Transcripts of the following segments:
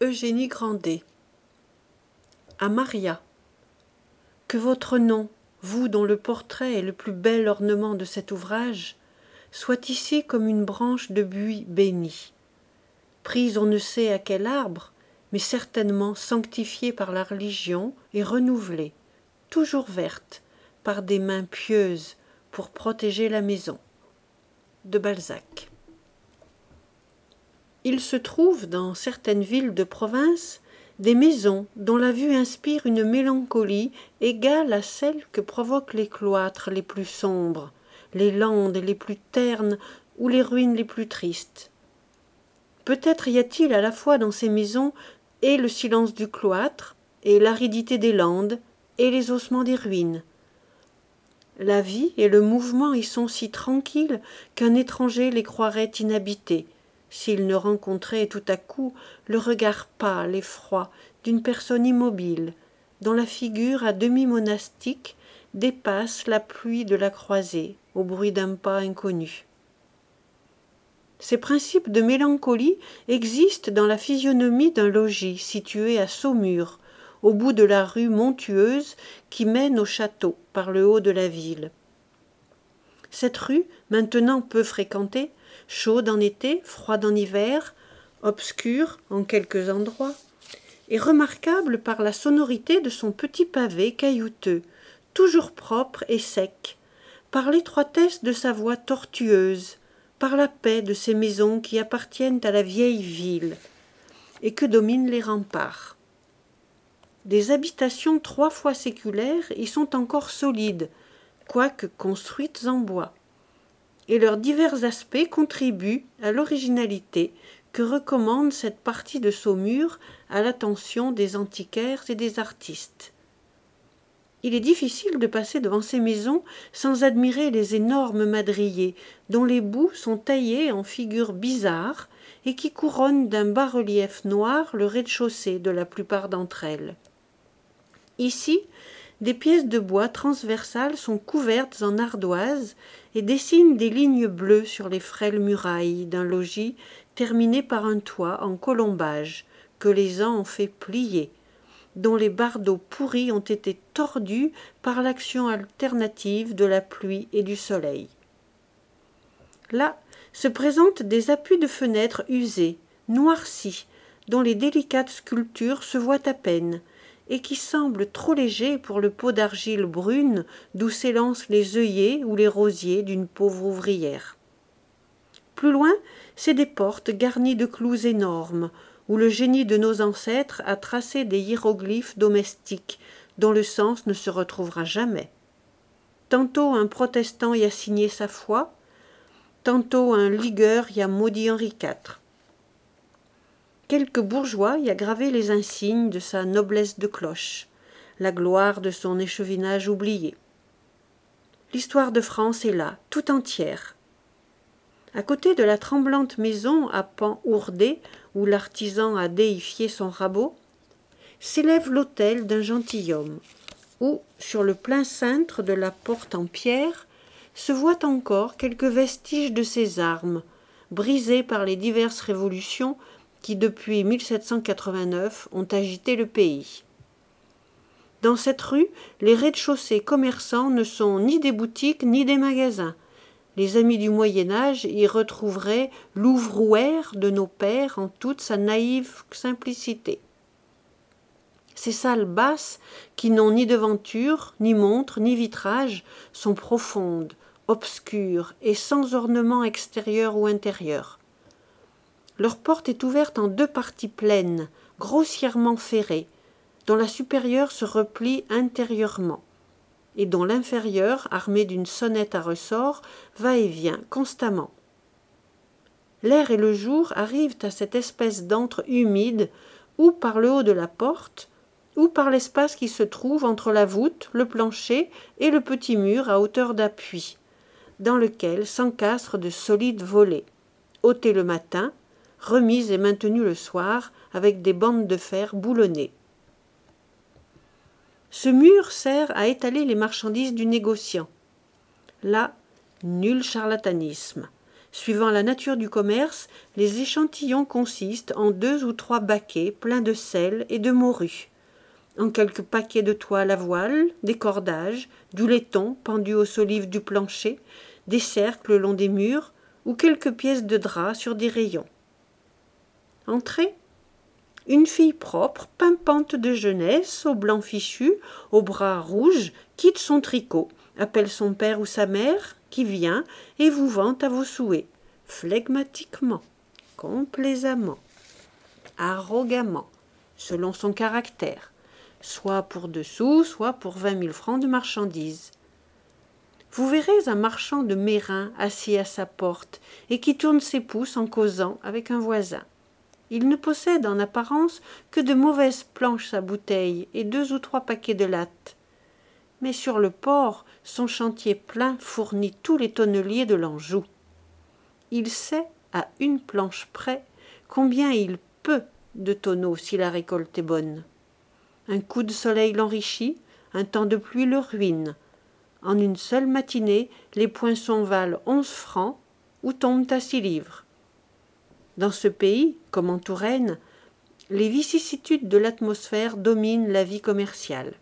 Eugénie Grandet. À Maria. Que votre nom, vous dont le portrait est le plus bel ornement de cet ouvrage, soit ici comme une branche de buis bénie, prise on ne sait à quel arbre, mais certainement sanctifiée par la religion et renouvelée, toujours verte, par des mains pieuses pour protéger la maison. De Balzac. Il se trouve dans certaines villes de province des maisons dont la vue inspire une mélancolie égale à celle que provoquent les cloîtres les plus sombres, les landes les plus ternes ou les ruines les plus tristes. Peut-être y a-t-il à la fois dans ces maisons et le silence du cloître, et l'aridité des landes, et les ossements des ruines. La vie et le mouvement y sont si tranquilles qu'un étranger les croirait inhabités, s'il ne rencontrait tout à coup le regard pâle et froid d'une personne immobile, dont la figure à demi monastique dépasse la pluie de la croisée au bruit d'un pas inconnu. Ces principes de mélancolie existent dans la physionomie d'un logis situé à Saumur, au bout de la rue montueuse qui mène au château par le haut de la ville. Cette rue, maintenant peu fréquentée, chaude en été, froide en hiver, obscure en quelques endroits, est remarquable par la sonorité de son petit pavé caillouteux, toujours propre et sec, par l'étroitesse de sa voie tortueuse, par la paix de ces maisons qui appartiennent à la vieille ville et que dominent les remparts. Des habitations 3 fois séculaires y sont encore solides, quoique construites en bois, et leurs divers aspects contribuent à l'originalité que recommande cette partie de Saumur à l'attention des antiquaires et des artistes. Il est difficile de passer devant ces maisons sans admirer les énormes madriers dont les bouts sont taillés en figures bizarres et qui couronnent d'un bas-relief noir le rez-de-chaussée de la plupart d'entre elles. Ici, des pièces de bois transversales sont couvertes en ardoise et dessinent des lignes bleues sur les frêles murailles d'un logis terminé par un toit en colombage que les ans ont fait plier, dont les bardeaux pourris ont été tordus par l'action alternative de la pluie et du soleil. Là se présentent des appuis de fenêtres usés, noircis, dont les délicates sculptures se voient à peine, et qui semblent trop légers pour le pot d'argile brune d'où s'élancent les œillets ou les rosiers d'une pauvre ouvrière. Plus loin, c'est des portes garnies de clous énormes, où le génie de nos ancêtres a tracé des hiéroglyphes domestiques, dont le sens ne se retrouvera jamais. Tantôt un protestant y a signé sa foi, tantôt un ligueur y a maudit Henri IV. Quelques bourgeois y a gravé les insignes de sa noblesse de cloche, la gloire de son échevinage oublié. L'histoire de France est là, tout entière. À côté de la tremblante maison à pans ourdés, où l'artisan a déifié son rabot, s'élève l'autel d'un gentilhomme, où, sur le plein cintre de la porte en pierre, se voient encore quelques vestiges de ses armes, brisées par les diverses révolutions qui, depuis 1789, ont agité le pays. Dans cette rue, les rez-de-chaussée commerçants ne sont ni des boutiques ni des magasins. Les amis du Moyen-Âge y retrouveraient l'ouvrouère de nos pères en toute sa naïve simplicité. Ces salles basses, qui n'ont ni devanture, ni montre, ni vitrage, sont profondes, obscures et sans ornement extérieur ou intérieur. Leur porte est ouverte en 2 parties pleines, grossièrement ferrées, dont la supérieure se replie intérieurement, et dont l'inférieure, armée d'une sonnette à ressort, va et vient constamment. L'air et le jour arrivent à cette espèce d'antre humide, ou par le haut de la porte, ou par l'espace qui se trouve entre la voûte, le plancher et le petit mur à hauteur d'appui, dans lequel s'encastrent de solides volets, ôtés le matin, remis et maintenus le soir avec des bandes de fer boulonnées. Ce mur sert à étaler les marchandises du négociant. Là, nul charlatanisme. Suivant la nature du commerce, les échantillons consistent en 2 ou 3 baquets pleins de sel et de morue, en quelques paquets de toile à voile, des cordages, du laiton pendu aux solives du plancher, des cercles le long des murs, ou quelques pièces de drap sur des rayons. Entrée. Une fille propre, pimpante de jeunesse, au blanc fichu, aux bras rouges, quitte son tricot, appelle son père ou sa mère, qui vient, et vous vante à vos souhaits, flegmatiquement, complaisamment, arrogamment, selon son caractère, soit pour 2 sous, soit pour 20 000 francs de marchandises. Vous verrez un marchand de Meyrin assis à sa porte et qui tourne ses pouces en causant avec un voisin. Il ne possède en apparence que de mauvaises planches à bouteilles et 2 ou 3 paquets de lattes. Mais sur le port, son chantier plein fournit tous les tonneliers de l'Anjou. Il sait, à une planche près, combien il peut de tonneaux si la récolte est bonne. Un coup de soleil l'enrichit, un temps de pluie le ruine. En une seule matinée, les poinçons valent 11 francs ou tombent à 6 livres. Dans ce pays, comme en Touraine, les vicissitudes de l'atmosphère dominent la vie commerciale.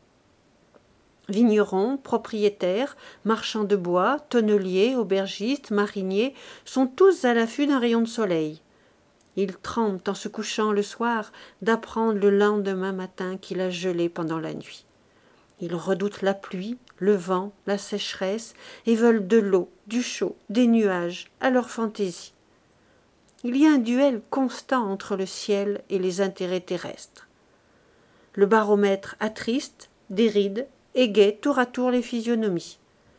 Vignerons, propriétaires, marchands de bois, tonneliers, aubergistes, mariniers sont tous à l'affût d'un rayon de soleil. Ils tremblent en se couchant le soir d'apprendre le lendemain matin qu'il a gelé pendant la nuit. Ils redoutent la pluie, le vent, la sécheresse et veulent de l'eau, du chaud, des nuages, à leur fantaisie. Il y a un duel constant entre le ciel et les intérêts terrestres. Le baromètre attriste, déride, égaie tour à tour les physionomies.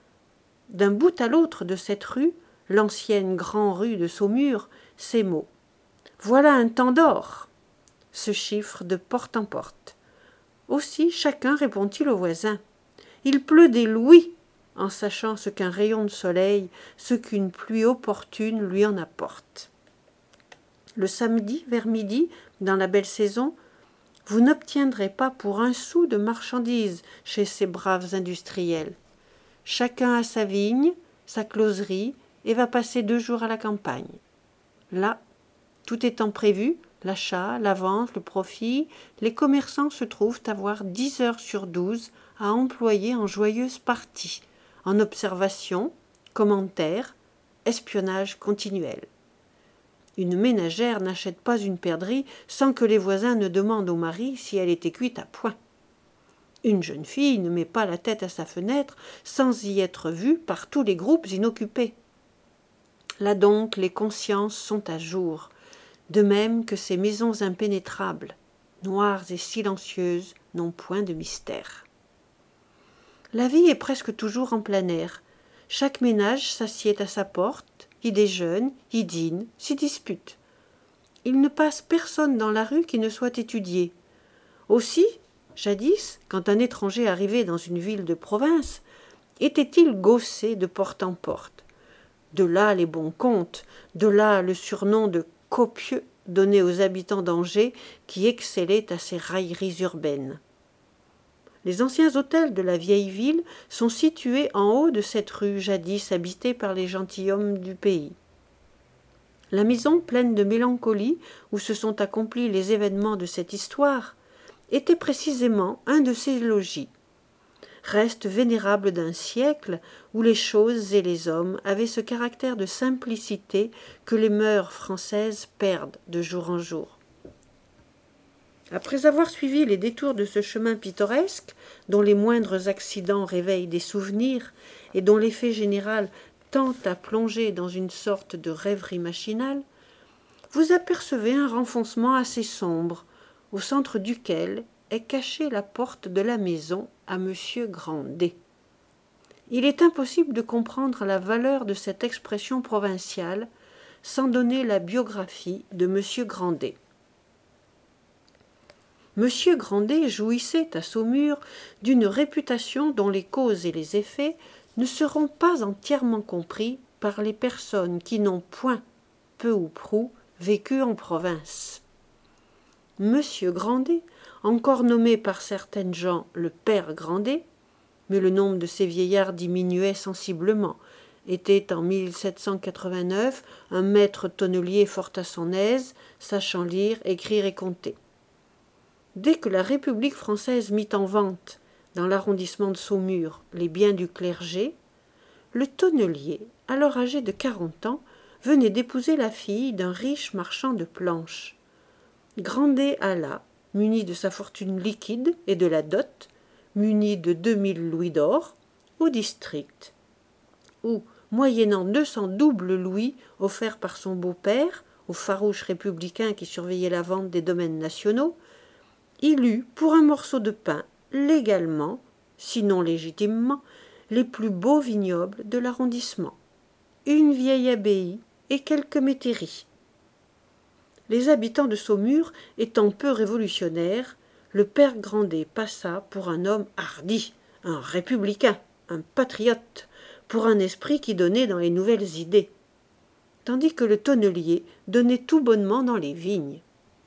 D'un bout à l'autre de cette rue, l'ancienne grande rue de Saumur, ces mots. Voilà un temps d'or, se chiffre de porte en porte. Aussi chacun répond-il au voisin. Il pleut des louis, en sachant ce qu'un rayon de soleil, ce qu'une pluie opportune lui en apporte. Le samedi, vers midi, dans la belle saison, vous n'obtiendrez pas pour 1 sou de marchandises chez ces braves industriels. Chacun a sa vigne, sa closerie, et va passer 2 jours à la campagne. Là, tout étant prévu, l'achat, la vente, le profit, les commerçants se trouvent avoir 10 heures sur 12 à employer en joyeuses parties, en observation, commentaires, espionnage continuel. Une ménagère n'achète pas une perdrix sans que les voisins ne demandent au mari si elle était cuite à point. Une jeune fille ne met pas la tête à sa fenêtre sans y être vue par tous les groupes inoccupés. Là donc les consciences sont à jour, de même que ces maisons impénétrables, noires et silencieuses, n'ont point de mystère. La vie est presque toujours en plein air. Chaque ménage s'assied à sa porte, y déjeune, y dîne, s'y dispute. Il ne passe personne dans la rue qui ne soit étudié. Aussi, jadis, quand un étranger arrivait dans une ville de province, était-il gaussé de porte en porte. De là les bons contes, de là le surnom de copieux donné aux habitants d'Angers qui excellaient à ces railleries urbaines. Les anciens hôtels de la vieille ville sont situés en haut de cette rue jadis habitée par les gentilshommes du pays. La maison pleine de mélancolie où se sont accomplis les événements de cette histoire était précisément un de ces logis. Reste vénérable d'un siècle où les choses et les hommes avaient ce caractère de simplicité que les mœurs françaises perdent de jour en jour. Après avoir suivi les détours de ce chemin pittoresque, dont les moindres accidents réveillent des souvenirs et dont l'effet général tend à plonger dans une sorte de rêverie machinale, vous apercevez un renfoncement assez sombre, au centre duquel est cachée la porte de la maison à monsieur Grandet. Il est impossible de comprendre la valeur de cette expression provinciale sans donner la biographie de monsieur Grandet. Monsieur Grandet jouissait à Saumur d'une réputation dont les causes et les effets ne seront pas entièrement compris par les personnes qui n'ont point, peu ou prou, vécu en province. Monsieur Grandet, encore nommé par certaines gens le père Grandet, mais le nombre de ces vieillards diminuait sensiblement, était en 1789 un maître tonnelier fort à son aise, sachant lire, écrire et compter. Dès que la République française mit en vente, dans l'arrondissement de Saumur, les biens du clergé, le tonnelier, alors âgé de 40 ans, venait d'épouser la fille d'un riche marchand de planches. Grandet alla, muni de sa fortune liquide et de la dot, muni de 2000 louis d'or, au district, où, moyennant 200 doubles louis offerts par son beau-père aux farouches républicains qui surveillaient la vente des domaines nationaux, il eut, pour un morceau de pain, légalement, sinon légitimement, les plus beaux vignobles de l'arrondissement, une vieille abbaye et quelques métairies. Les habitants de Saumur étant peu révolutionnaires, le père Grandet passa pour un homme hardi, un républicain, un patriote, pour un esprit qui donnait dans les nouvelles idées, tandis que le tonnelier donnait tout bonnement dans les vignes.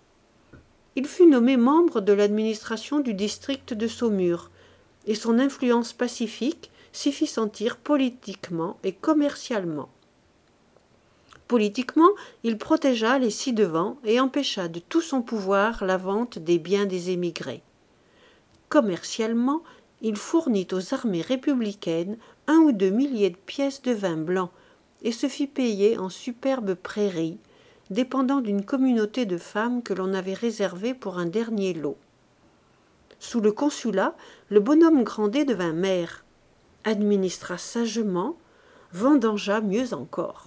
Il fut nommé membre de l'administration du district de Saumur, et son influence pacifique s'y fit sentir politiquement et commercialement. Politiquement, il protégea les ci-devant et empêcha de tout son pouvoir la vente des biens des émigrés. Commercialement, il fournit aux armées républicaines 1 ou 2 milliers de pièces de vin blanc et se fit payer en superbes prairies, dépendant d'une communauté de femmes que l'on avait réservée pour un dernier lot. Sous le consulat, le bonhomme Grandet devint maire, administra sagement, vendangea mieux encore.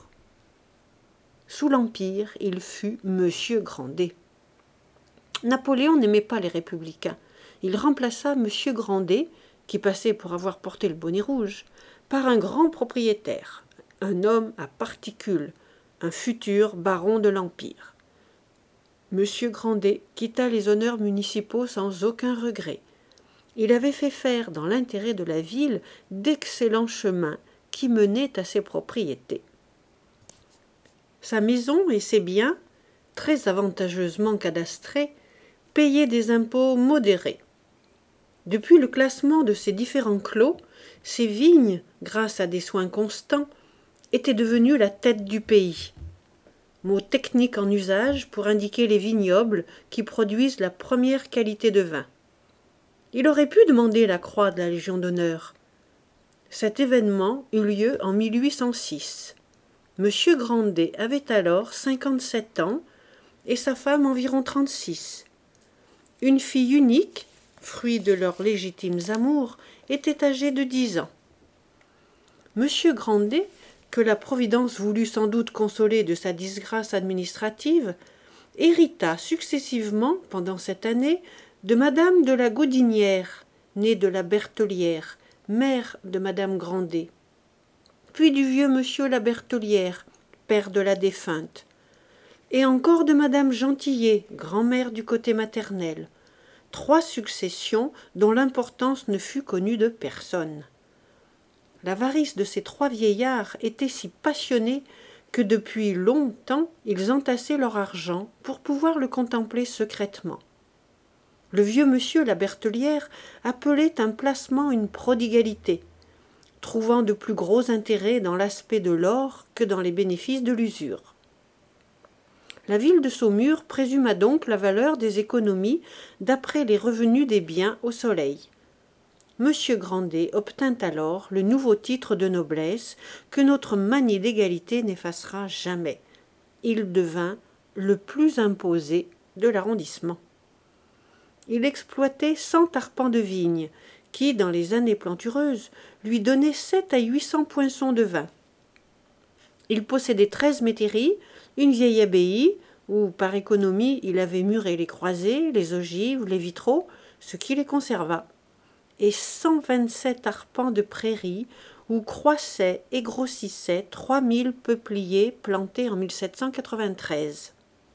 Sous l'Empire, il fut Monsieur Grandet. Napoléon n'aimait pas les républicains. Il remplaça Monsieur Grandet, qui passait pour avoir porté le bonnet rouge, par un grand propriétaire, un homme à particules, un futur baron de l'Empire. Monsieur Grandet quitta les honneurs municipaux sans aucun regret. Il avait fait faire, dans l'intérêt de la ville, d'excellents chemins qui menaient à ses propriétés. Sa maison et ses biens, très avantageusement cadastrés, payaient des impôts modérés. Depuis le classement de ces différents clos, ces vignes, grâce à des soins constants, étaient devenues la tête du pays. Mot technique en usage pour indiquer les vignobles qui produisent la première qualité de vin. Il aurait pu demander la croix de la Légion d'honneur. Cet événement eut lieu en 1806. Monsieur Grandet avait alors 57 ans et sa femme environ 36. Une fille unique, fruit de leurs légitimes amours, était âgée de 10 ans. Monsieur Grandet, que la Providence voulut sans doute consoler de sa disgrâce administrative, hérita successivement, pendant cette année, de madame de la Gaudinière, née de la Bertellière, mère de madame Grandet, puis du vieux monsieur la Bertellière, père de la défunte, et encore de madame Gentillet, grand-mère du côté maternel, 3 successions dont l'importance ne fut connue de personne. L'avarice de ces 3 vieillards était si passionnée que depuis longtemps ils entassaient leur argent pour pouvoir le contempler secrètement. Le vieux monsieur la Bertellière appelait un placement une prodigalité, trouvant de plus gros intérêt dans l'aspect de l'or que dans les bénéfices de l'usure. La ville de Saumur présuma donc la valeur des économies d'après les revenus des biens au soleil. Monsieur Grandet obtint alors le nouveau titre de noblesse que notre manie d'égalité n'effacera jamais. Il devint le plus imposé de l'arrondissement. Il exploitait 100 arpents de vignes, qui, dans les années plantureuses, lui donnaient 7 à 800 poinçons de vin. Il possédait 13 métairies, une vieille abbaye, où, par économie, il avait muré les croisées, les ogives, les vitraux, ce qui les conserva, et 127 arpents de prairies, où croissaient et grossissaient 3000 peupliers plantés en 1793.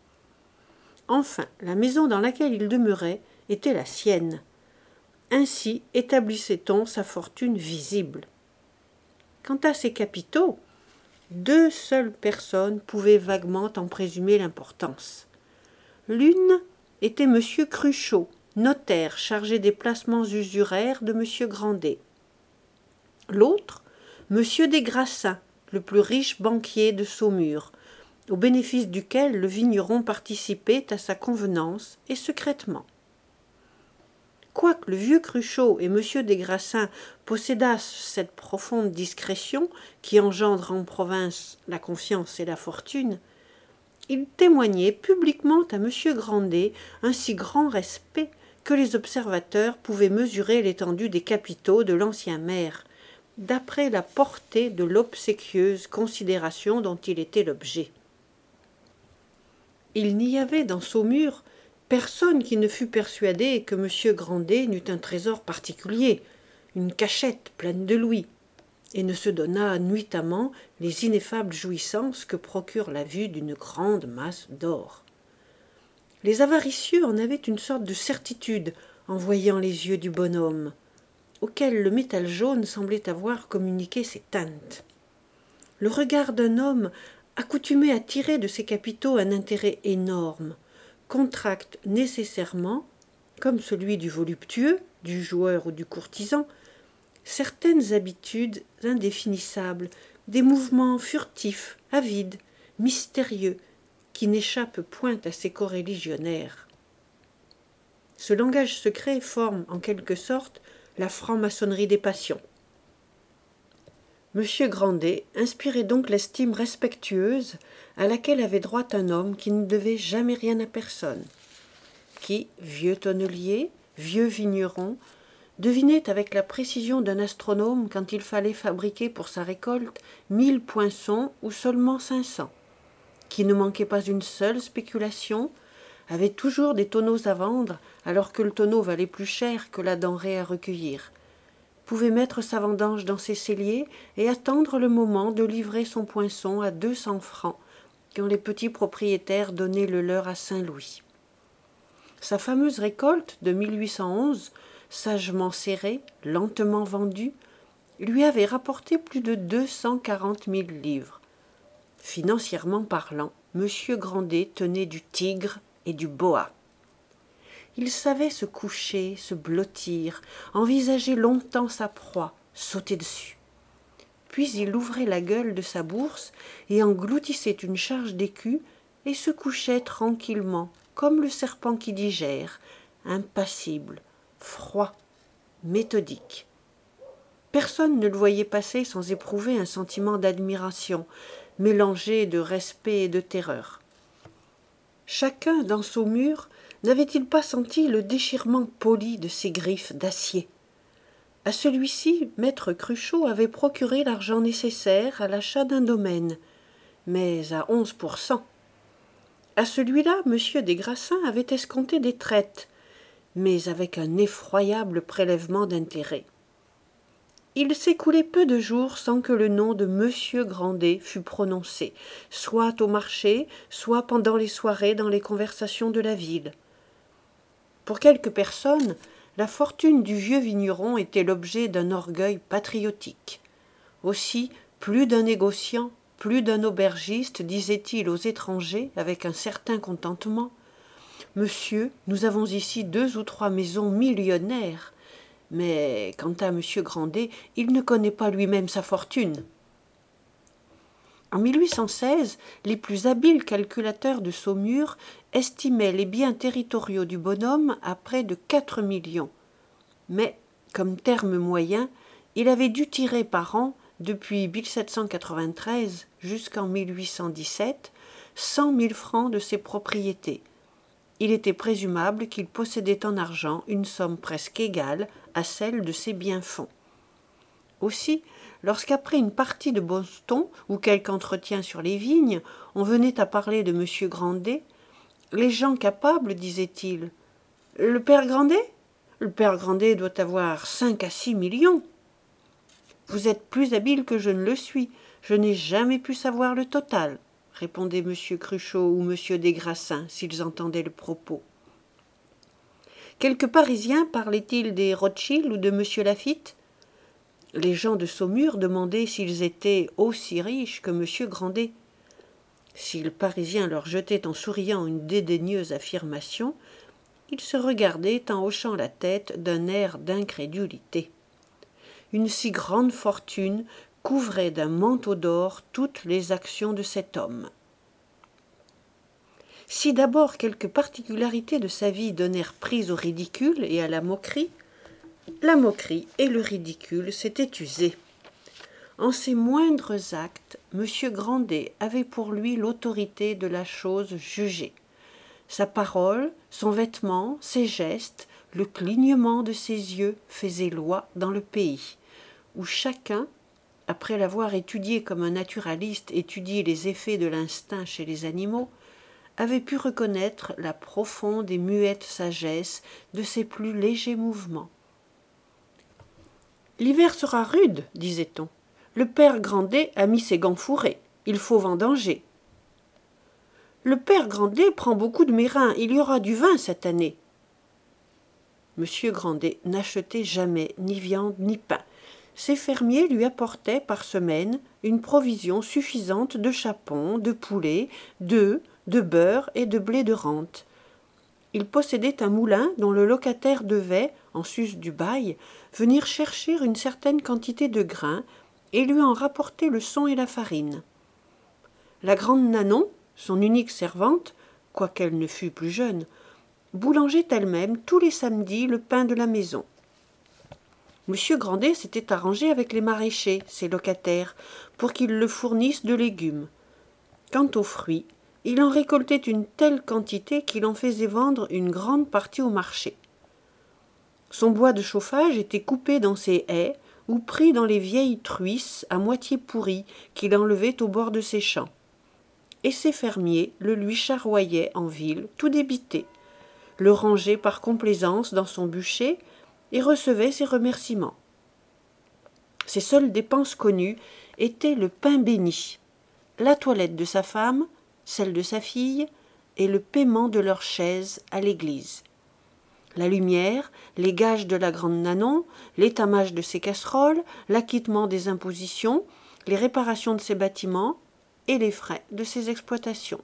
Enfin, la maison dans laquelle il demeurait était la sienne. Ainsi établissait-on sa fortune visible. Quant à ses capitaux, 2 seules personnes pouvaient vaguement en présumer l'importance. L'une était M. Cruchot, notaire chargé des placements usuraires de M. Grandet. L'autre, M. Desgrassins, le plus riche banquier de Saumur, au bénéfice duquel le vigneron participait à sa convenance et secrètement. Quoique le vieux Cruchot et M. des Grassins possédassent cette profonde discrétion qui engendre en province la confiance et la fortune, ils témoignaient publiquement à M. Grandet un si grand respect que les observateurs pouvaient mesurer l'étendue des capitaux de l'ancien maire, d'après la portée de l'obséquieuse considération dont il était l'objet. Il n'y avait dans Saumur personne qui ne fût persuadé que M. Grandet n'eût un trésor particulier, une cachette pleine de louis, et ne se donnât nuitamment les ineffables jouissances que procure la vue d'une grande masse d'or. Les avaricieux en avaient une sorte de certitude en voyant les yeux du bonhomme, auquel le métal jaune semblait avoir communiqué ses teintes. Le regard d'un homme accoutumé à tirer de ses capitaux un intérêt énorme contracte nécessairement, comme celui du voluptueux, du joueur ou du courtisan, certaines habitudes indéfinissables, des mouvements furtifs, avides, mystérieux, qui n'échappent point à ses coreligionnaires. Ce langage secret forme, en quelque sorte, la franc-maçonnerie des passions. M. Grandet inspirait donc l'estime respectueuse à laquelle avait droit un homme qui ne devait jamais rien à personne, qui, vieux tonnelier, vieux vigneron, devinait avec la précision d'un astronome quand il fallait fabriquer pour sa récolte 1000 poinçons ou seulement 500, qui ne manquait pas une seule spéculation, avait toujours des tonneaux à vendre alors que le tonneau valait plus cher que la denrée à recueillir, pouvait mettre sa vendange dans ses celliers et attendre le moment de livrer son poinçon à 200 francs quand les petits propriétaires donnaient le leur à Saint-Louis. Sa fameuse récolte de 1811, sagement serrée, lentement vendue, lui avait rapporté plus de 240 000 livres. Financièrement parlant, M. Grandet tenait du tigre et du boa. Il savait se coucher, se blottir, envisager longtemps sa proie, sauter dessus. Puis il ouvrait la gueule de sa bourse et engloutissait une charge d'écus et se couchait tranquillement, comme le serpent qui digère, impassible, froid, méthodique. Personne ne le voyait passer sans éprouver un sentiment d'admiration, mélangé de respect et de terreur. Chacun, dans Saumur, n'avait-il pas senti le déchirement poli de ses griffes d'acier? À celui-ci, maître Cruchot avait procuré l'argent nécessaire à l'achat d'un domaine, mais à 11%. À celui-là, M. des Grassins avait escompté des traites, mais avec un effroyable prélèvement d'intérêt. Il s'écoulait peu de jours sans que le nom de M. Grandet fût prononcé, soit au marché, soit pendant les soirées dans les conversations de la ville. Pour quelques personnes, la fortune du vieux vigneron était l'objet d'un orgueil patriotique. Aussi, plus d'un négociant, plus d'un aubergiste disait-il aux étrangers avec un certain contentement « Monsieur, nous avons ici 2 ou 3 maisons millionnaires, mais quant à M. Grandet, il ne connaît pas lui-même sa fortune. » En 1816, les plus habiles calculateurs de Saumur estimaient les biens territoriaux du bonhomme à près de 4 millions. Mais, comme terme moyen, il avait dû tirer par an, depuis 1793 jusqu'en 1817, 100 000 francs de ses propriétés. Il était présumable qu'il possédait en argent une somme presque égale à celle de ses biens-fonds. Aussi, lorsqu'après une partie de Boston ou quelque entretien sur les vignes, on venait à parler de M. Grandet, les gens capables, disaient-ils, « Le père Grandet ? Le père Grandet doit avoir 5 à 6 millions. » « Vous êtes plus habile que je ne le suis, je n'ai jamais pu savoir le total, » répondait M. Cruchot ou M. des Grassins, s'ils entendaient le propos. Quelques Parisiens parlaient-ils des Rothschild ou de M. Laffitte ? Les gens de Saumur demandaient s'ils étaient aussi riches que M. Grandet. Si le Parisien leur jetait en souriant une dédaigneuse affirmation, ils se regardaient en hochant la tête d'un air d'incrédulité. Une si grande fortune couvrait d'un manteau d'or toutes les actions de cet homme. Si d'abord quelques particularités de sa vie donnèrent prise au ridicule et à la moquerie et le ridicule s'étaient usés. En ses moindres actes, M. Grandet avait pour lui l'autorité de la chose jugée. Sa parole, son vêtement, ses gestes, le clignement de ses yeux faisaient loi dans le pays, où chacun, après l'avoir étudié comme un naturaliste étudie les effets de l'instinct chez les animaux, avait pu reconnaître la profonde et muette sagesse de ses plus légers mouvements. « L'hiver sera rude, disait-on. Le père Grandet a mis ses gants fourrés. Il faut vendanger. Le père Grandet prend beaucoup de mérins. Il y aura du vin cette année. Monsieur Grandet n'achetait jamais ni viande ni pain. Ses fermiers lui apportaient par semaine une provision suffisante de chapons, de poulets, d'œufs, de beurre et de blé de rente. Il possédait un moulin dont le locataire devait, en sus du bail, venir chercher une certaine quantité de grains et lui en rapporter le son et la farine. La grande Nanon, son unique servante, quoiqu'elle ne fût plus jeune, boulangeait elle-même tous les samedis le pain de la maison. Monsieur Grandet s'était arrangé avec les maraîchers, ses locataires, pour qu'ils le fournissent de légumes. Quant aux fruits, il en récoltait une telle quantité qu'il en faisait vendre une grande partie au marché. Son bois de chauffage était coupé dans ses haies ou pris dans les vieilles truisses à moitié pourries qu'il enlevait au bord de ses champs. Et ses fermiers le lui charroyaient en ville, tout débité, le rangeaient par complaisance dans son bûcher et recevaient ses remerciements. Ses seules dépenses connues étaient le pain béni, la toilette de sa femme, celle de sa fille et le paiement de leur chaise à l'église. La lumière, les gages de la grande Nanon, l'étamage de ses casseroles, l'acquittement des impositions, les réparations de ses bâtiments et les frais de ses exploitations.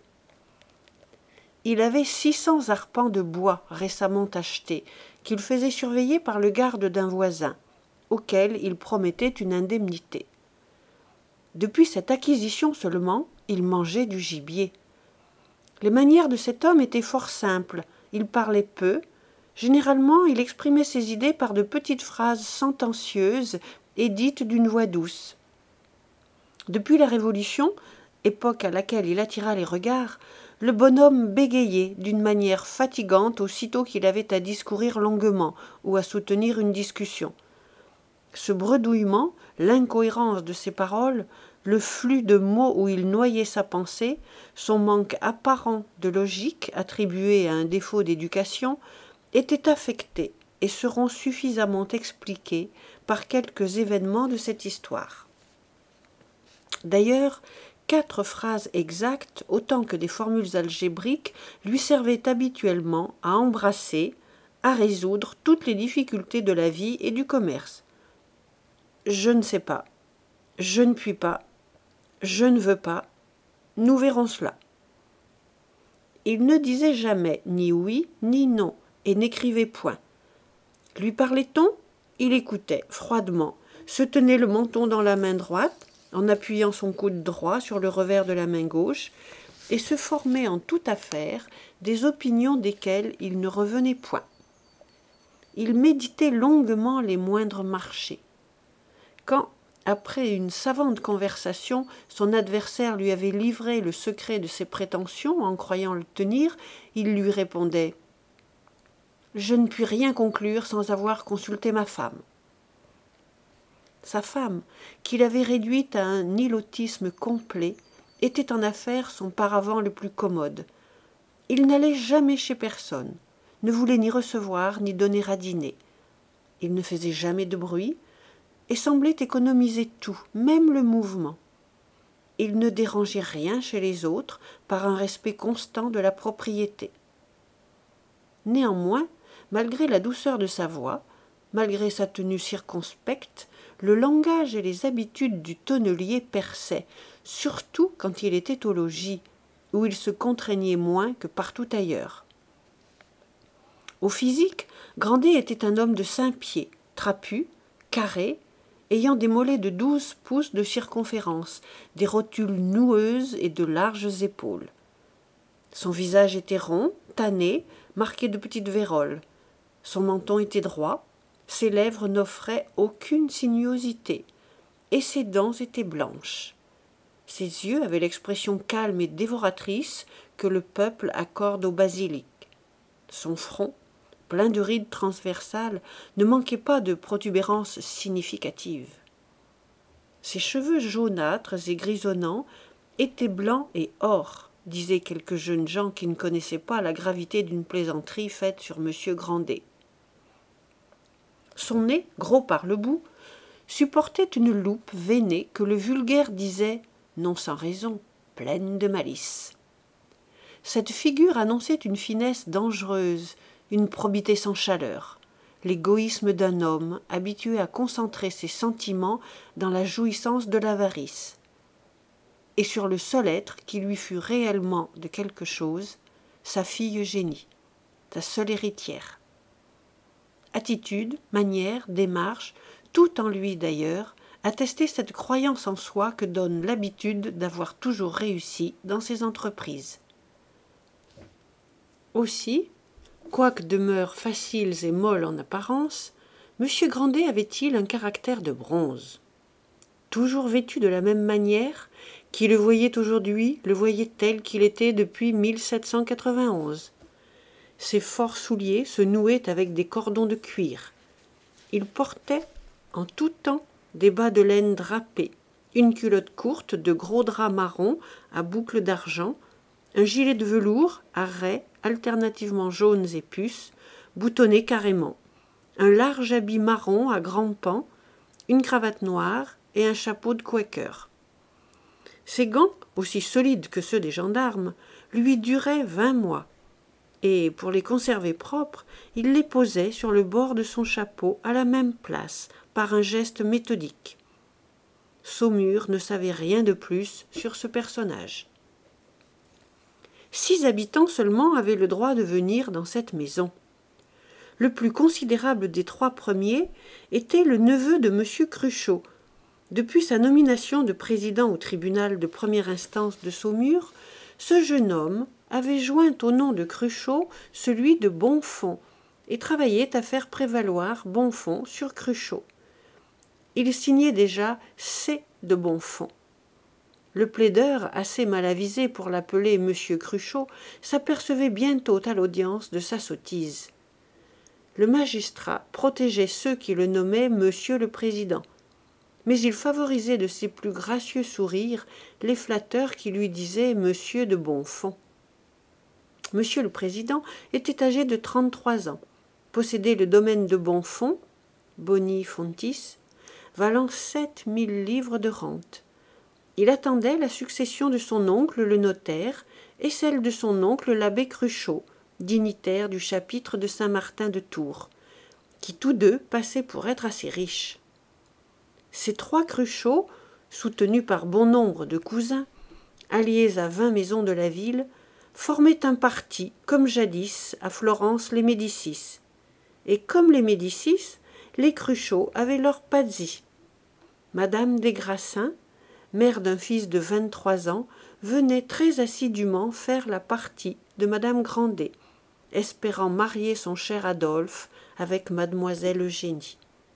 Il avait 600 arpents de bois récemment achetés, qu'il faisait surveiller par le garde d'un voisin, auquel il promettait une indemnité. Depuis cette acquisition seulement, il mangeait du gibier. Les manières de cet homme étaient fort simples, il parlait peu, généralement il exprimait ses idées par de petites phrases sentencieuses et dites d'une voix douce. Depuis la Révolution, époque à laquelle il attira les regards, le bonhomme bégayait d'une manière fatigante aussitôt qu'il avait à discourir longuement ou à soutenir une discussion. Ce bredouillement, l'incohérence de ses paroles, le flux de mots où il noyait sa pensée, son manque apparent de logique attribué à un défaut d'éducation, étaient affectés et seront suffisamment expliqués par quelques événements de cette histoire. D'ailleurs, 4 phrases exactes, autant que des formules algébriques, lui servaient habituellement à embrasser, à résoudre toutes les difficultés de la vie et du commerce. Je ne sais pas, je ne puis pas, je ne veux pas, nous verrons cela. Il ne disait jamais ni oui ni non et n'écrivait point. Lui parlait-on? Il écoutait froidement, se tenait le menton dans la main droite, en appuyant son coude droit sur le revers de la main gauche, et se formait en toute affaire des opinions desquelles il ne revenait point. Il méditait longuement les moindres marchés. Quand, après une savante conversation, son adversaire lui avait livré le secret de ses prétentions en croyant le tenir, il lui répondait « Je ne puis rien conclure sans avoir consulté ma femme. » Sa femme, qu'il avait réduite à un nilotisme complet, était en affaires son paravent le plus commode. Il n'allait jamais chez personne, ne voulait ni recevoir ni donner à dîner. Il ne faisait jamais de bruit et semblait économiser tout, même le mouvement. Il ne dérangeait rien chez les autres par un respect constant de la propriété. Néanmoins, malgré la douceur de sa voix, malgré sa tenue circonspecte, le langage et les habitudes du tonnelier perçaient, surtout quand il était au logis, où il se contraignait moins que partout ailleurs. Au physique, Grandet était un homme de 5 pieds, trapu, carré, ayant des mollets de 12 pouces de circonférence, des rotules noueuses et de larges épaules. Son visage était rond, tanné, marqué de petites vérolles. Son menton était droit, ses lèvres n'offraient aucune sinuosité, et ses dents étaient blanches. Ses yeux avaient l'expression calme et dévoratrice que le peuple accorde au basilic. Son front, plein de rides transversales, ne manquait pas de protubérances significatives. Ses cheveux jaunâtres et grisonnants étaient blancs et or, disaient quelques jeunes gens qui ne connaissaient pas la gravité d'une plaisanterie faite sur M. Grandet. Son nez, gros par le bout, supportait une loupe veinée que le vulgaire disait, non sans raison, pleine de malice. Cette figure annonçait une finesse dangereuse, une probité sans chaleur, l'égoïsme d'un homme habitué à concentrer ses sentiments dans la jouissance de l'avarice. Et sur le seul être qui lui fût réellement de quelque chose, sa fille Eugénie, sa seule héritière. Attitude, manière, démarche, tout en lui d'ailleurs, attestait cette croyance en soi que donne l'habitude d'avoir toujours réussi dans ses entreprises. Aussi, quoique demeurent faciles et molles en apparence, M. Grandet avait-il un caractère de bronze. Toujours vêtu de la même manière, qui le voyait aujourd'hui le voyait tel qu'il était depuis 1791. Ses forts souliers se nouaient avec des cordons de cuir. Il portait, en tout temps, des bas de laine drapés, une culotte courte de gros drap marron à boucles d'argent, un gilet de velours à raies alternativement jaunes et puces, boutonné carrément, un large habit marron à grands pans, une cravate noire et un chapeau de quaker. Ses gants, aussi solides que ceux des gendarmes, lui duraient 20 mois, et pour les conserver propres, il les posait sur le bord de son chapeau à la même place, par un geste méthodique. Saumur ne savait rien de plus sur ce personnage. 6 habitants seulement avaient le droit de venir dans cette maison. Le plus considérable des 3 premiers était le neveu de M. Cruchot. Depuis sa nomination de président au tribunal de première instance de Saumur, ce jeune homme avait joint au nom de Cruchot celui de Bonfons et travaillait à faire prévaloir Bonfons sur Cruchot. Il signait déjà C de Bonfons. Le plaideur, assez mal avisé pour l'appeler M. Cruchot, s'apercevait bientôt à l'audience de sa sottise. Le magistrat protégeait ceux qui le nommaient Monsieur le Président, mais il favorisait de ses plus gracieux sourires les flatteurs qui lui disaient Monsieur de Bonfons. Monsieur le Président était âgé de 33 ans, possédait le domaine de Bonfons, Boni Fontis, valant 7000 livres de rente. Il attendait la succession de son oncle le notaire et celle de son oncle l'abbé Cruchot, dignitaire du chapitre de Saint-Martin de Tours, qui tous deux passaient pour être assez riches. Ces 3 Cruchots, soutenus par bon nombre de cousins, alliés à 20 maisons de la ville, formaient un parti, comme jadis à Florence les Médicis. Et comme les Médicis, les Cruchots avaient leur pazzi. Madame des Grassins, mère d'un fils de 23 ans, venait très assidûment faire la partie de madame Grandet, espérant marier son cher Adolphe avec mademoiselle Eugénie.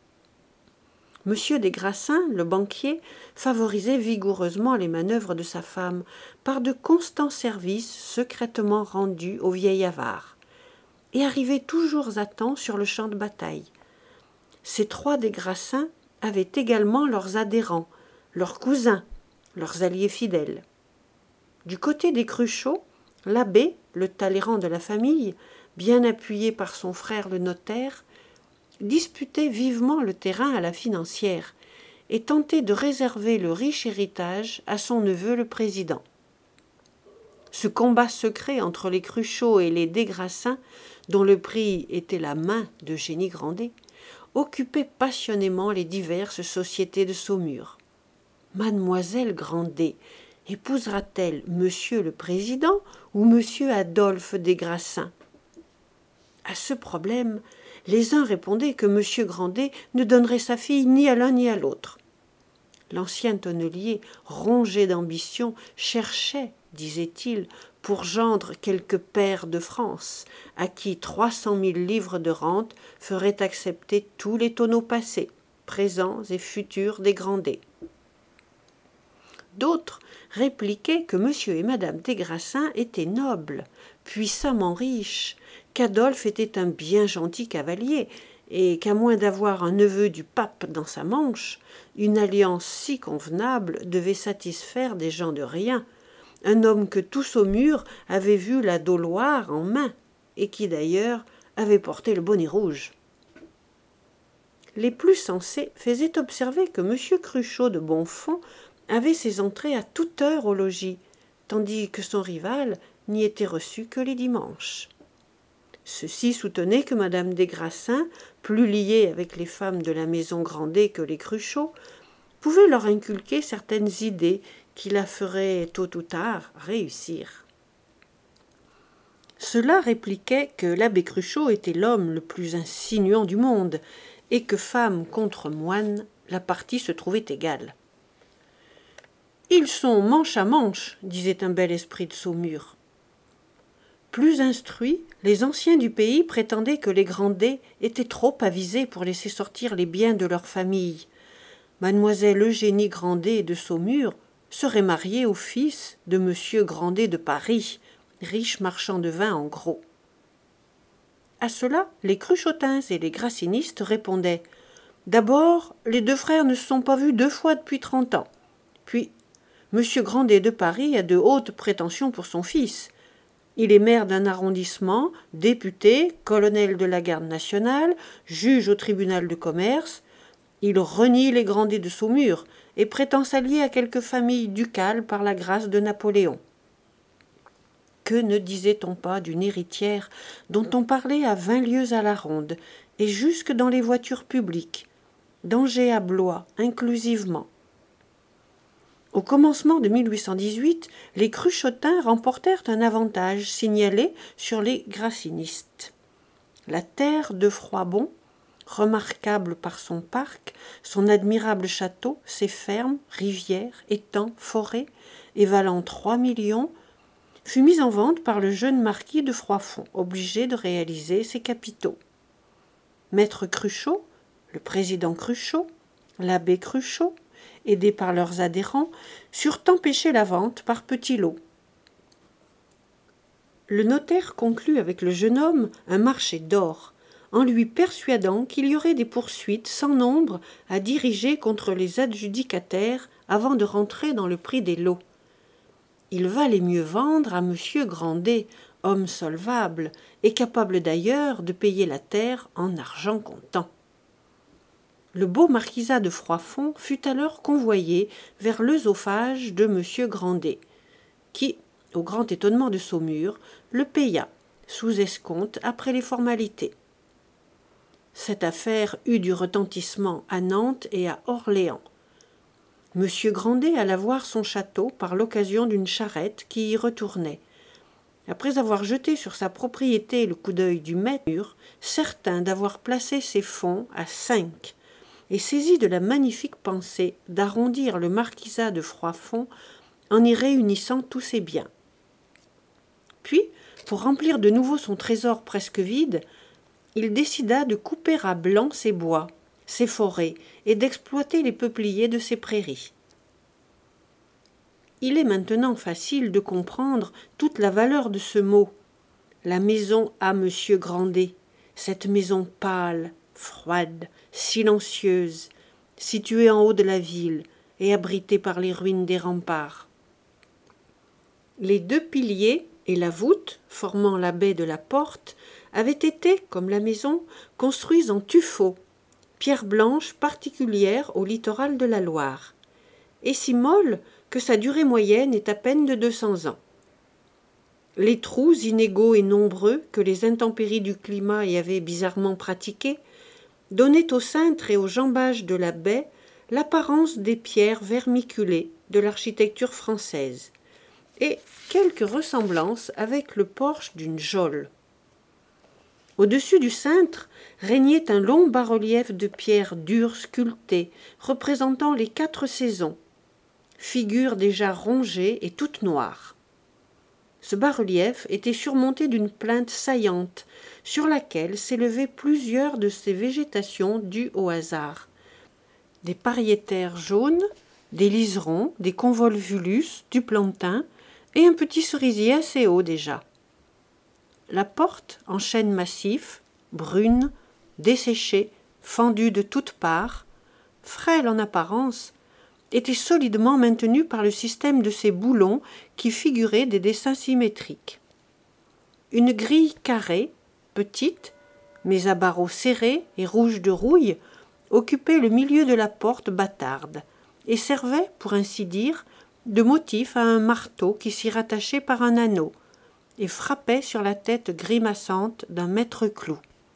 Monsieur des Grassins, le banquier, favorisait vigoureusement les manœuvres de sa femme par de constants services secrètement rendus au vieil avare, et arrivait toujours à temps sur le champ de bataille. Ces 3 des Grassins avaient également leurs adhérents, leurs cousins, leurs alliés fidèles. Du côté des Cruchots, l'abbé, le Talleyrand de la famille, bien appuyé par son frère le notaire, disputait vivement le terrain à la financière et tentait de réserver le riche héritage à son neveu le président. Ce combat secret entre les Cruchots et les des Grassins, dont le prix était la main d'Eugénie Grandet, occupait passionnément les diverses sociétés de Saumur. Mademoiselle Grandet épousera-t-elle Monsieur le Président ou Monsieur Adolphe des Grassins ? À ce problème, les uns répondaient que M. Grandet ne donnerait sa fille ni à l'un ni à l'autre. L'ancien tonnelier, rongé d'ambition, cherchait, disait-il, pour gendre quelques pairs de France, à qui 300 000 livres de rente feraient accepter tous les tonneaux passés, présents et futurs des Grandet. D'autres répliquaient que M. et Mme des Grassins étaient nobles, puissamment riches, qu'Adolphe était un bien gentil cavalier, et qu'à moins d'avoir un neveu du pape dans sa manche, une alliance si convenable devait satisfaire des gens de rien, un homme que tout Saumur avait vu la Doloire en main, et qui d'ailleurs avait porté le bonnet rouge. Les plus sensés faisaient observer que M. Cruchot de Bonfons avait ses entrées à toute heure au logis, tandis que son rival n'y était reçu que les dimanches. Ceux-ci soutenaient que Mme des Grassins, plus liée avec les femmes de la maison Grandet que les Cruchot, pouvait leur inculquer certaines idées qui la feraient tôt ou tard réussir. Cela répliquait que l'abbé Cruchot était l'homme le plus insinuant du monde, et que femme contre moine, la partie se trouvait égale. « Ils sont manche à manche, disait un bel esprit de Saumur. » Plus instruits, les anciens du pays prétendaient que les Grandet étaient trop avisés pour laisser sortir les biens de leur famille. Mademoiselle Eugénie Grandet de Saumur serait mariée au fils de M. Grandet de Paris, riche marchand de vin en gros. À cela, les Cruchotins et les Grassinistes répondaient « D'abord, les deux frères ne se sont pas vus 2 fois depuis 30 ans. Puis, M. Grandet de Paris a de hautes prétentions pour son fils. Il est maire d'un arrondissement, député, colonel de la garde nationale, juge au tribunal de commerce. Il renie les Grandet de Saumur et prétend s'allier à quelque famille ducale par la grâce de Napoléon. » Que ne disait-on pas d'une héritière dont on parlait à 20 lieues à la ronde, et jusque dans les voitures publiques, d'Angers à Blois inclusivement. Au commencement de 1818, les Cruchotins remportèrent un avantage signalé sur les Grassinistes. La terre de Froidbon, remarquable par son parc, son admirable château, ses fermes, rivières, étangs, forêts, et valant 3 millions, fut mise en vente par le jeune marquis de Froidfond, obligé de réaliser ses capitaux. Maître Cruchot, le président Cruchot, l'abbé Cruchot, aidés par leurs adhérents, surent empêcher la vente par petits lots. Le notaire conclut avec le jeune homme un marché d'or, en lui persuadant qu'il y aurait des poursuites sans nombre à diriger contre les adjudicataires avant de rentrer dans le prix des lots. Il valait mieux vendre à M. Grandet, homme solvable, et capable d'ailleurs de payer la terre en argent comptant. Le beau marquisat de Froidfond fut alors convoyé vers l'œsophage de M. Grandet, qui, au grand étonnement de Saumur, le paya, sous escompte après les formalités. Cette affaire eut du retentissement à Nantes et à Orléans. M. Grandet alla voir son château par l'occasion d'une charrette qui y retournait. Après avoir jeté sur sa propriété le coup d'œil du maître, certain d'avoir placé ses fonds à 5, et saisi de la magnifique pensée d'arrondir le marquisat de Froidfond en y réunissant tous ses biens. Puis, pour remplir de nouveau son trésor presque vide, il décida de couper à blanc ses bois, ses forêts, et d'exploiter les peupliers de ses prairies. Il est maintenant facile de comprendre toute la valeur de ce mot. La maison à M. Grandet, cette maison pâle, froide, silencieuse, située en haut de la ville et abritée par les ruines des remparts. Les 2 piliers et la voûte, formant la baie de la porte, avaient été, comme la maison, construits en tuffeau, pierre blanche particulière au littoral de la Loire, et si molle que sa durée moyenne est à peine de 200 ans. Les trous inégaux et nombreux que les intempéries du climat y avaient bizarrement pratiqués donnaient au cintre et aux jambages de la baie l'apparence des pierres vermiculées de l'architecture française, et quelque ressemblance avec le porche d'une geôle. Au-dessus du cintre régnait un long bas-relief de pierre dure sculptée, représentant les 4 saisons, figure déjà rongée et toute noire. Ce bas-relief était surmonté d'une plinthe saillante, sur laquelle s'élevaient plusieurs de ces végétations dues au hasard. Des pariétaires jaunes, des liserons, des convolvulus, du plantain et un petit cerisier assez haut déjà. La porte, en chêne massif, brune, desséchée, fendue de toutes parts, frêle en apparence, était solidement maintenue par le système de ces boulons qui figuraient des dessins symétriques. Une grille carrée, petite, mais à barreaux serrés et rouges de rouille, occupait le milieu de la porte bâtarde et servait, pour ainsi dire, de motif à un marteau qui s'y rattachait par un anneau et frappait sur la tête grimaçante d'un maître-clou.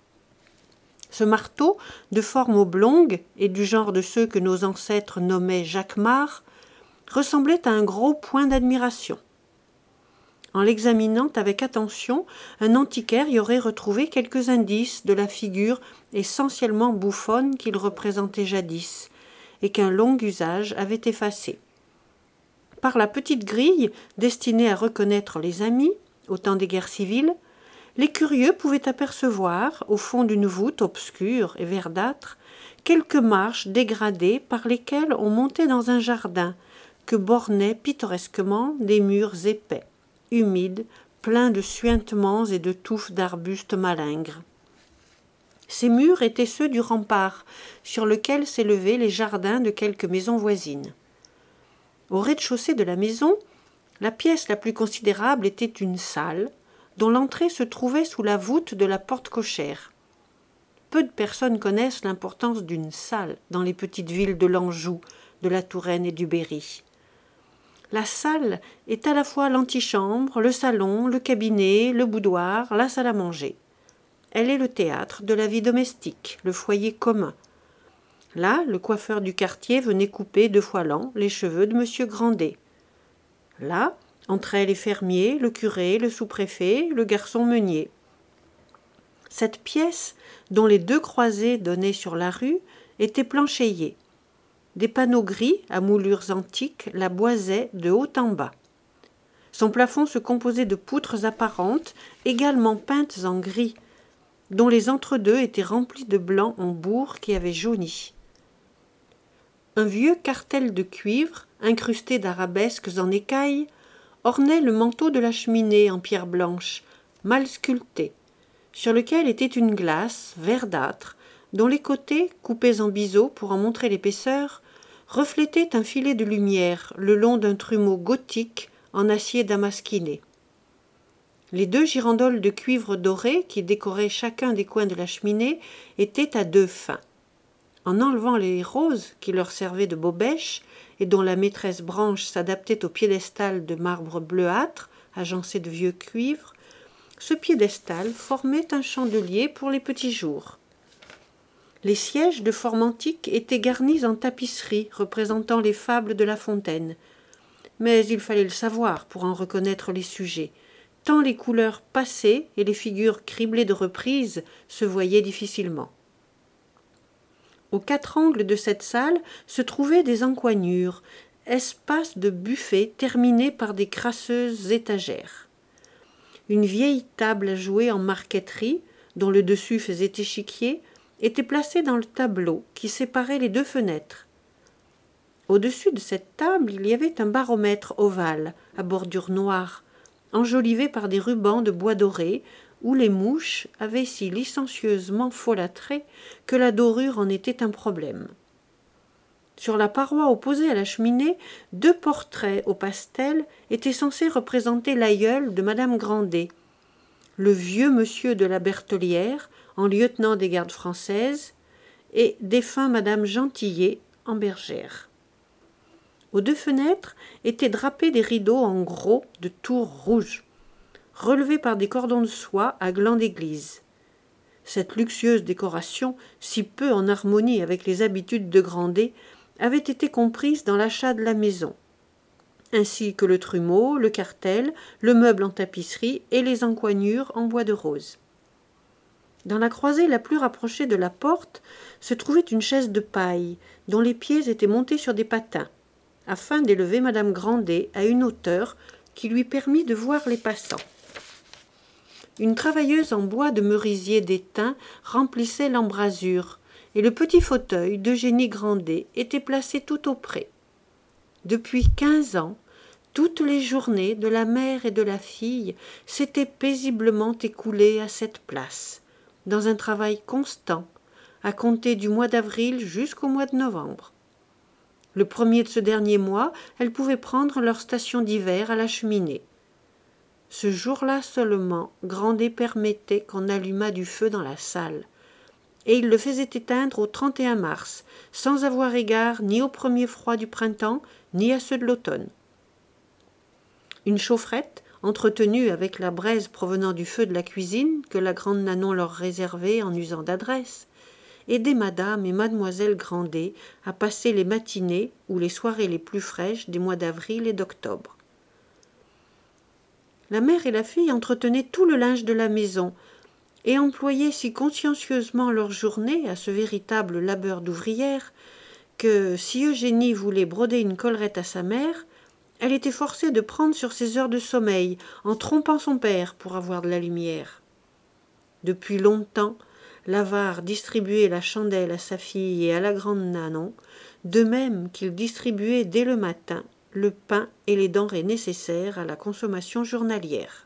Ce marteau, de forme oblongue et du genre de ceux que nos ancêtres nommaient jacquemart, ressemblait à un gros point d'admiration. En l'examinant avec attention, un antiquaire y aurait retrouvé quelques indices de la figure essentiellement bouffonne qu'il représentait jadis, et qu'un long usage avait effacé. Par la petite grille, destinée à reconnaître les amis, au temps des guerres civiles, les curieux pouvaient apercevoir, au fond d'une voûte obscure et verdâtre, quelques marches dégradées par lesquelles on montait dans un jardin que bornaient pittoresquement des murs épais, humides, pleins de suintements et de touffes d'arbustes malingres. Ces murs étaient ceux du rempart, sur lequel s'élevaient les jardins de quelques maisons voisines. Au rez-de-chaussée de la maison, la pièce la plus considérable était une salle, dont l'entrée se trouvait sous la voûte de la porte cochère. Peu de personnes connaissent l'importance d'une salle dans les petites villes de l'Anjou, de la Touraine et du Berry. La salle est à la fois l'antichambre, le salon, le cabinet, le boudoir, la salle à manger. Elle est le théâtre de la vie domestique, le foyer commun. Là, le coiffeur du quartier venait couper 2 fois l'an les cheveux de M. Grandet. Là, entraient les fermiers, le curé, le sous-préfet, le garçon meunier. Cette pièce, dont les 2 croisées donnaient sur la rue, était planchéiée. Des panneaux gris à moulures antiques la boisaient de haut en bas. Son plafond se composait de poutres apparentes, également peintes en gris, dont les entre-deux étaient remplis de blanc en bourre qui avait jauni. Un vieux cartel de cuivre, incrusté d'arabesques en écailles, ornait le manteau de la cheminée en pierre blanche, mal sculpté, sur lequel était une glace verdâtre, dont les côtés, coupés en biseau pour en montrer l'épaisseur, reflétaient un filet de lumière le long d'un trumeau gothique en acier damasquiné. Les 2 girandoles de cuivre doré qui décoraient chacun des coins de la cheminée étaient à 2 fins. En enlevant les roses qui leur servaient de bobèche et dont la maîtresse branche s'adaptait au piédestal de marbre bleuâtre, agencé de vieux cuivre, ce piédestal formait un chandelier pour les petits jours. Les sièges de forme antique étaient garnis en tapisserie représentant les fables de La Fontaine. Mais il fallait le savoir pour en reconnaître les sujets, tant les couleurs passées et les figures criblées de reprises se voyaient difficilement. Aux 4 angles de cette salle se trouvaient des encoignures, espaces de buffet terminés par des crasseuses étagères. Une vieille table à jouer en marqueterie, dont le dessus faisait échiquier, était placée dans le tableau qui séparait les 2 fenêtres. Au-dessus de cette table, il y avait un baromètre ovale, à bordure noire, enjolivé par des rubans de bois doré, où les mouches avaient si licencieusement folâtré que la dorure en était un problème. Sur la paroi opposée à la cheminée, 2 portraits au pastel étaient censés représenter l'aïeul de Madame Grandet, le vieux monsieur de la Bertellière, en lieutenant des gardes françaises, et défunt Madame Gentillet, en bergère. Aux 2 fenêtres étaient drapés des rideaux en gros de tours rouges, relevés par des cordons de soie à glands d'église. Cette luxueuse décoration, si peu en harmonie avec les habitudes de Grandet, avait été comprise dans l'achat de la maison, ainsi que le trumeau, le cartel, le meuble en tapisserie et les encoignures en bois de rose. Dans la croisée la plus rapprochée de la porte se trouvait une chaise de paille, dont les pieds étaient montés sur des patins, afin d'élever madame Grandet à une hauteur qui lui permit de voir les passants. Une travailleuse en bois de merisier d'étain remplissait l'embrasure, et le petit fauteuil d'Eugénie Grandet était placé tout auprès. Depuis 15 ans, toutes les journées de la mère et de la fille s'étaient paisiblement écoulées à cette place, dans un travail constant, à compter du mois d'avril jusqu'au mois de novembre. Le premier de ce dernier mois, elles pouvaient prendre leur station d'hiver à la cheminée. Ce jour-là seulement, Grandet permettait qu'on allumât du feu dans la salle, et il le faisait éteindre au 31 mars, sans avoir égard ni aux premiers froids du printemps, ni à ceux de l'automne. Une chaufferette, entretenue avec la braise provenant du feu de la cuisine que la grande Nanon leur réservait en usant d'adresse, aidait madame et mademoiselle Grandet à passer les matinées ou les soirées les plus fraîches des mois d'avril et d'octobre. La mère et la fille entretenaient tout le linge de la maison et employaient si consciencieusement leur journée à ce véritable labeur d'ouvrière que, si Eugénie voulait broder une collerette à sa mère, elle était forcée de prendre sur ses heures de sommeil en trompant son père pour avoir de la lumière. Depuis longtemps, l'avare distribuait la chandelle à sa fille et à la grande Nanon, de même qu'il distribuait dès le matin le pain et les denrées nécessaires à la consommation journalière.